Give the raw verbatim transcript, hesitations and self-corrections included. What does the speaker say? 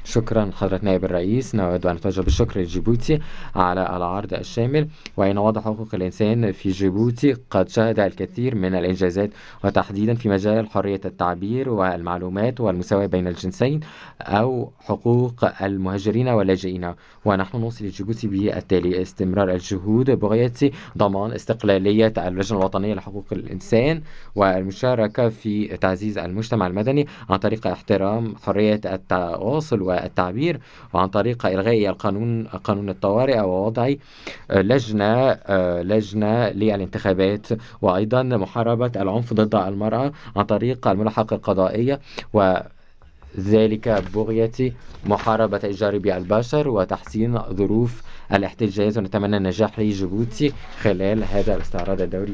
شكرا حضرة نائب الرئيس. نود أن نتوجه بالشكر لجيبوتي على العرض الشامل، وإن وضع حقوق الإنسان في جيبوتي قد شهد الكثير من الإنجازات، وتحديدا في مجال حرية التعبير والمعلومات والمساواة بين الجنسين أو حقوق المهاجرين واللاجئين. ونحن نوصي لجيبوتي بالتالي استمرار الجهود بغاية ضمان استقلالية اللجنة الوطنية لحقوق الإنسان والمشاركة في تعزيز المجتمع المدني عن طريق احترام حرية التواصل والتعبير، وعن طريق إلغاء القانون قانون الطوارئ ووضع لجنة لجنة للانتخابات، وأيضا محاربة العنف ضد المرأة عن طريق الملاحقة القضائية، وذلك بغية محاربة الإتجار بالبشر وتحسين ظروف الاحتجاز. ونتمنى النجاح لجيبوتي خلال هذا الاستعراض الدولي.